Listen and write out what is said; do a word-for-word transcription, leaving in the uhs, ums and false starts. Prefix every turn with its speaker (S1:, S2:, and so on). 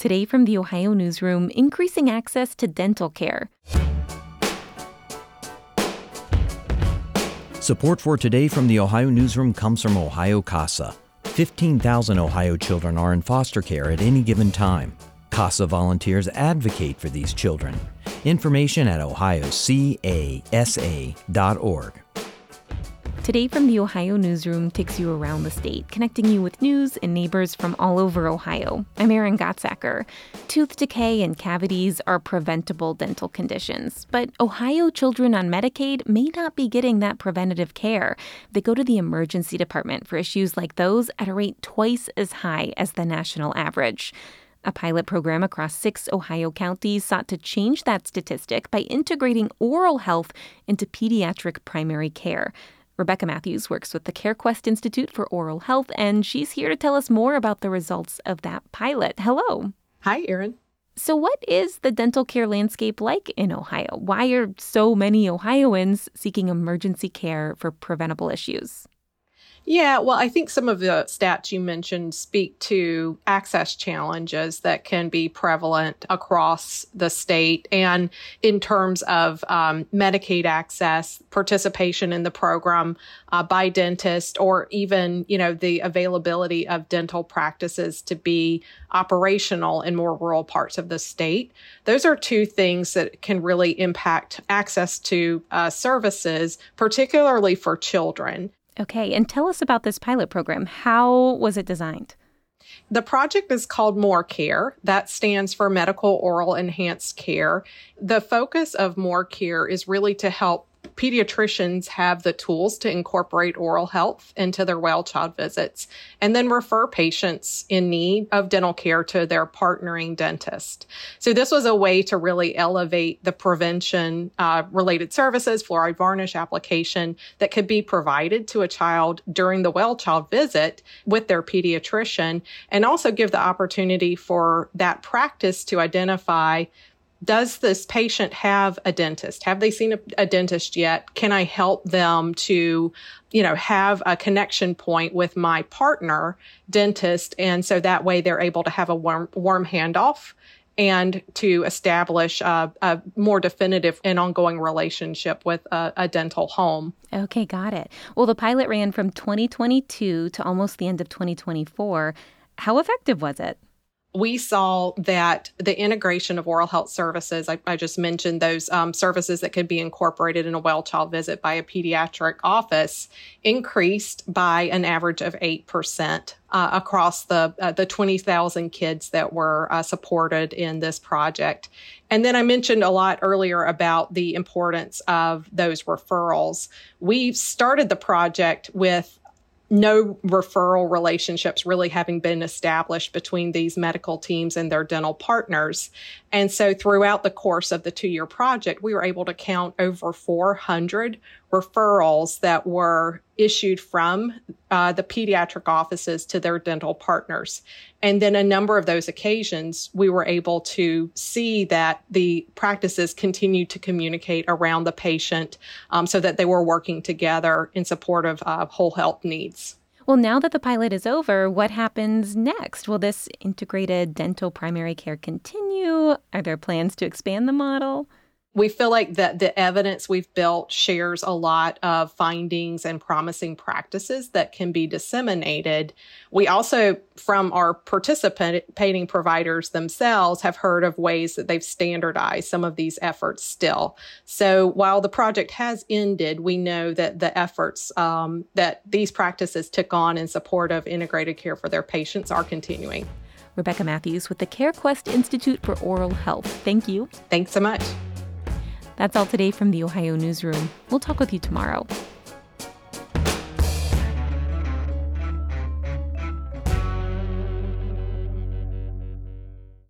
S1: Today from the Ohio Newsroom, increasing access to dental care.
S2: Support for Today from the Ohio Newsroom comes from Ohio CASA. fifteen thousand Ohio children are in foster care at any given time. CASA volunteers advocate for these children. Information at ohio casa dot org.
S1: Today from the Ohio Newsroom takes you around the state, connecting you with news and neighbors from all over Ohio. I'm Erin Gottsacker. Tooth decay and cavities are preventable dental conditions, but Ohio children on Medicaid may not be getting that preventative care. They go to the emergency department for issues like those at a rate twice as high as the national average. A pilot program across six Ohio counties sought to change that statistic by integrating oral health into pediatric primary care. Rebecca Matthews works with the CareQuest Institute for Oral Health, and she's here to tell us more about the results of that pilot. Hello.
S3: Hi, Erin.
S1: So what is the dental care landscape like in Ohio? Why are so many Ohioans seeking emergency care for preventable issues?
S3: Yeah, well, I think some of the stats you mentioned speak to access challenges that can be prevalent across the state. And in terms of um, Medicaid access, participation in the program uh, by dentists, or even, you know, the availability of dental practices to be operational in more rural parts of the state. Those are two things that can really impact access to uh, services, particularly for children.
S1: Okay, and tell us about this pilot program. How was it designed?
S3: The project is called MoreCare. That stands for Medical Oral Enhanced Care. The focus of MoreCare is really to help pediatricians have the tools to incorporate oral health into their well child visits, and then refer patients in need of dental care to their partnering dentist. So this was a way to really elevate the prevention uh, related services, fluoride varnish application that could be provided to a child during the well child visit with their pediatrician, and also give the opportunity for that practice to identify, does this patient have a dentist? Have they seen a, a dentist yet? Can I help them to, you know, have a connection point with my partner dentist? And so that way they're able to have a warm, warm handoff and to establish a, a more definitive and ongoing relationship with a, a dental home.
S1: Okay, got it. Well, the pilot ran from twenty twenty-two to almost the end of twenty twenty-four. How effective was it?
S3: We saw that the integration of oral health services, I, I just mentioned those um, services that could be incorporated in a well child visit by a pediatric office, increased by an average of eight percent uh, across the uh, the twenty thousand kids that were uh, supported in this project. And then I mentioned a lot earlier about the importance of those referrals. We started the project with no referral relationships really having been established between these medical teams and their dental partners. And so throughout the course of the two-year project, we were able to count over four hundred referrals that were issued from uh, the pediatric offices to their dental partners. And then a number of those occasions, we were able to see that the practices continued to communicate around the patient um, so that they were working together in support of uh, whole health needs.
S1: Well, now that the pilot is over, what happens next? Will this integrated dental primary care continue? Are there plans to expand the model?
S3: We feel like that the evidence we've built shares a lot of findings and promising practices that can be disseminated. We also, from our participating providers themselves, have heard of ways that they've standardized some of these efforts still. So while the project has ended, we know that the efforts um, that these practices took on in support of integrated care for their patients are continuing.
S1: Rebecca Matthews with the CareQuest Institute for Oral Health. Thank you.
S3: Thanks so much.
S1: That's all today from the Ohio Newsroom. We'll talk with you tomorrow.